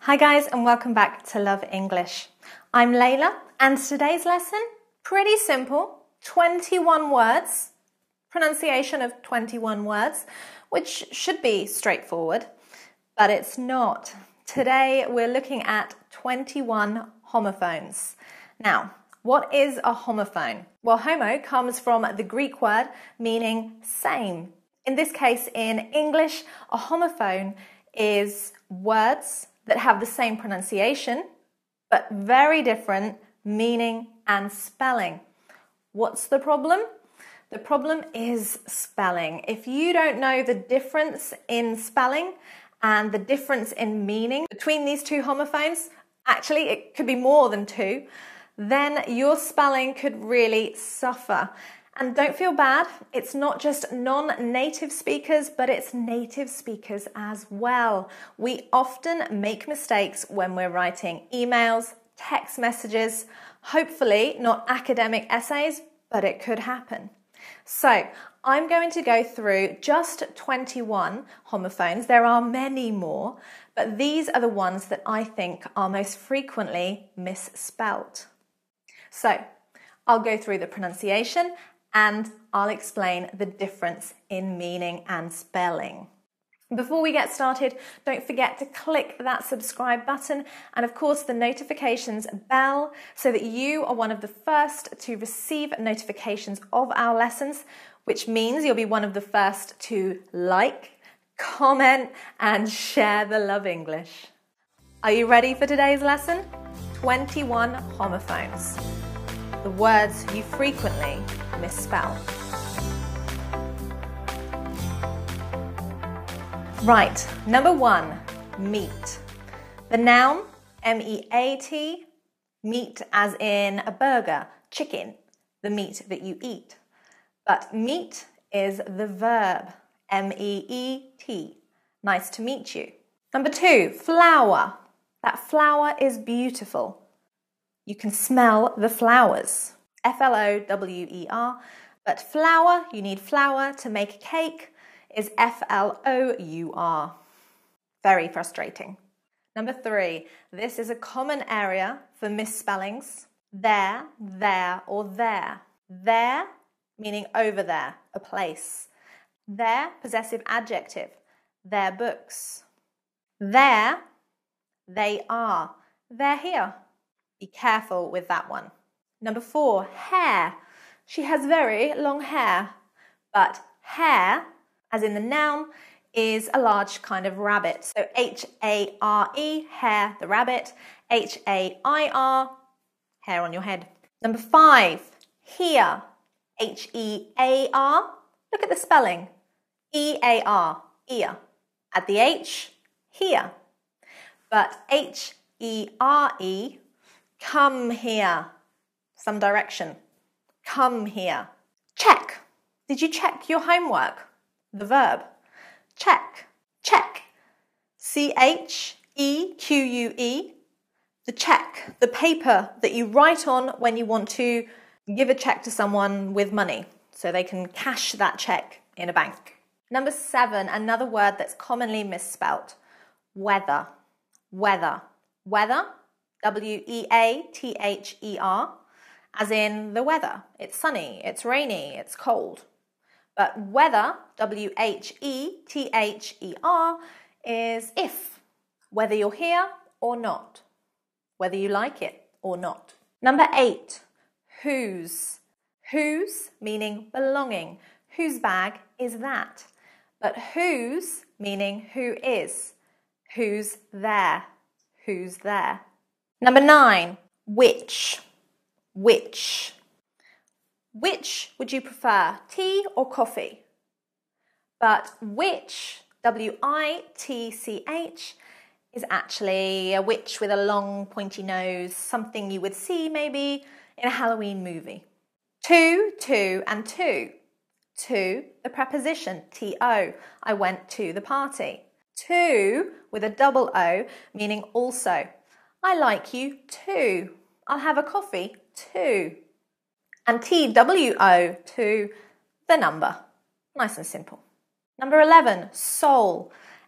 Hi guys, and welcome back to Love English. I'm Layla, and today's lesson, pretty simple, 21 words, pronunciation of 21 words, which should be straightforward, but it's not. Today we're looking at 21 homophones. Now, what is a homophone? Well, homo comes from the Greek word meaning same. In this case, in English, a homophone is words that have the same pronunciation, but very different meaning and spelling. What's the problem? The problem is spelling. If you don't know the difference in spelling and the difference in meaning between these two homophones, actually it could be more than two, then your spelling could really suffer. And don't feel bad, it's not just non-native speakers, but it's native speakers as well. We often make mistakes when we're writing emails, text messages, hopefully not academic essays, but it could happen. So I'm going to go through just 21 homophones. There are many more, but these are the ones that I think are most frequently misspelt. So I'll go through the pronunciation and I'll explain the difference in meaning and spelling. Before we get started, don't forget to click that subscribe button and of course the notifications bell so that you are one of the first to receive notifications of our lessons, which means you'll be one of the first to like, comment and share the Love English. Are you ready for today's lesson? 21 homophones. The words you frequently misspell. Right, number one, meat. The noun, M-E-A-T, meat as in a burger, chicken, the meat that you eat. But meat is the verb, M-E-E-T, nice to meet you. Number two, flower. That flower is beautiful. You can smell the flowers, F-L-O-W-E-R, but flour, you need flour to make a cake, is F-L-O-U-R. Very frustrating. Number three, this is a common area for misspellings. There, or there. There, meaning over there, a place. There, possessive adjective, their books. There, they are, they're here. Be careful with that one. Number four, hair. She has very long hair, but hair, as in the noun, is a large kind of rabbit. So H-A-R-E, hair, the rabbit. H-A-I-R, hair on your head. Number five, here. H-E-A-R. Look at the spelling. E-A-R, ear. At the H, here. But H-E-R-E, come here. Some direction. Come here. Check. Did you check your homework? The verb. Check. Check. C-H-E-Q-U-E. The check. The paper that you write on when you want to give a check to someone with money so they can cash that check in a bank. Number seven, another word that's commonly misspelt. Weather. Weather. Weather. W-E-A-T-H-E-R, as in the weather. It's sunny, it's rainy, it's cold. But weather, W-H-E-T-H-E-R, is if, whether you're here or not, whether you like it or not. Number eight, whose. Whose, meaning belonging. Whose bag is that? But whose, meaning who is. Who's there? Who's there? Number nine, which. Which. Which would you prefer, tea or coffee? But which, W-I-T-C-H, is actually a witch with a long pointy nose, something you would see maybe in a Halloween movie. To, and to. To, the preposition, T-O, I went to the party. To, with a double O, meaning also. I like you too. I'll have a coffee too. And T-W-O, to the number. Nice and simple. Number 11, soul.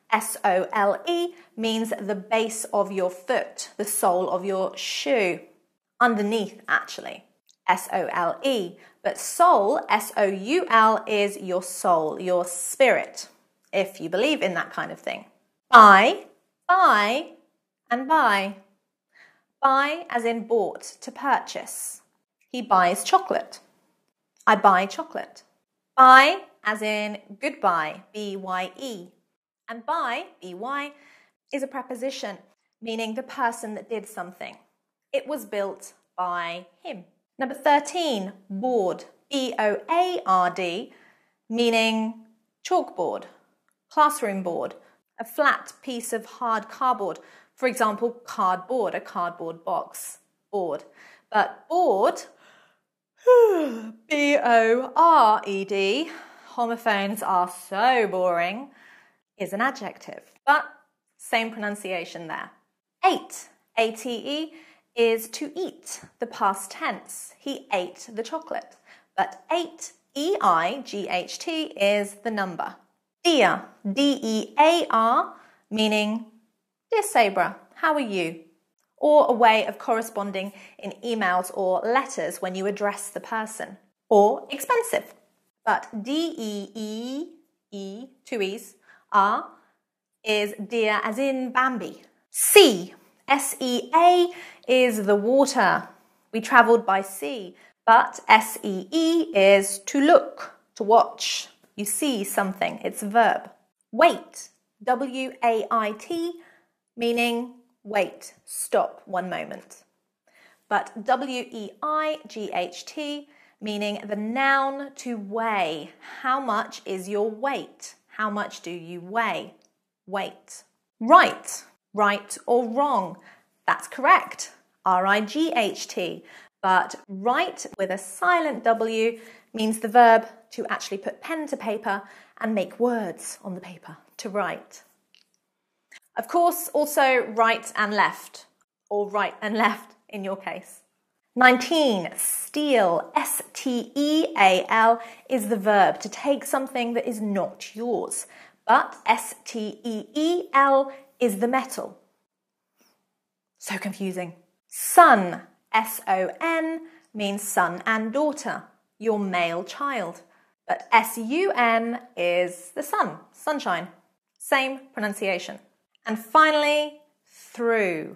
S-O-L-E means the base of your foot, the sole of your shoe. Underneath, actually. S-O-L-E. But soul, S-O-U-L, is your soul, your spirit, if you believe in that kind of thing. Buy, and buy. Buy as in bought, to purchase. He buys chocolate. I buy chocolate. Buy as in goodbye, B-Y-E. And by, B-Y, is a preposition, meaning the person that did something. It was built by him. Number 13, board, B-O-A-R-D, meaning chalkboard, classroom board, a flat piece of hard cardboard. For example, cardboard, a cardboard box, board. But board, B-O-R-E-D, homophones are so boring, is an adjective, but same pronunciation there. Ate, A-T-E, is to eat, the past tense. He ate the chocolate. But ate, E-I-G-H-T, is the number. Dear, D-E-A-R, meaning, dear Sabra, how are you? Or a way of corresponding in emails or letters when you address the person. Or expensive. But D-E-E, two E's, R, is dear as in Bambi. Sea, S-E-A, is the water. We travelled by sea. But S-E-E is to look, to watch. You see something, it's a verb. Wait, W-A-I-T, meaning wait, stop 1 moment. But W-E-I-G-H-T, meaning the noun to weigh. How much is your weight? How much do you weigh? Weight. Right, right or wrong. That's correct. R-I-G-H-T. But right with a silent W means the verb to actually put pen to paper and make words on the paper, to write. Of course, also right and left, or right and left in your case. 19, steal, S-T-E-A-L, is the verb to take something that is not yours. But S-T-E-E-L is the metal. So confusing. Son, S-O-N, means son and daughter, your male child. But S-U-N is the sun, sunshine. Same pronunciation. And finally, through.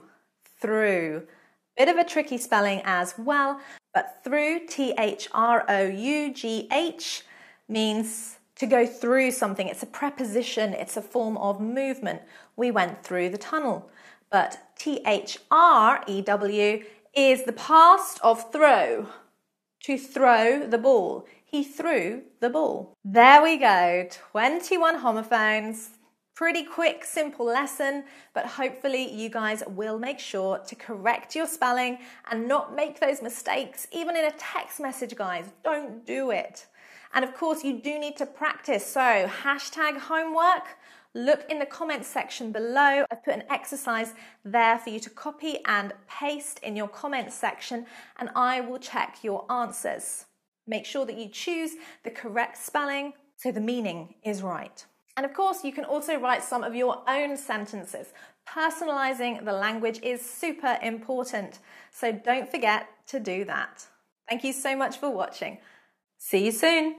Bit of a tricky spelling as well, but through, T-H-R-O-U-G-H, means to go through something. It's a preposition, it's a form of movement. We went through the tunnel. But T-H-R-E-W is the past of throw. To throw the ball. He threw the ball. There we go, 21 homophones. Pretty quick, simple lesson, but hopefully you guys will make sure to correct your spelling and not make those mistakes, even in a text message, guys. Don't do it. And of course, you do need to practice. So hashtag homework. Look in the comments section below. I've put an exercise there for you to copy and paste in your comments section, and I will check your answers. Make sure that you choose the correct spelling so the meaning is right. And of course, you can also write some of your own sentences. Personalizing the language is super important, so don't forget to do that. Thank you so much for watching. See you soon.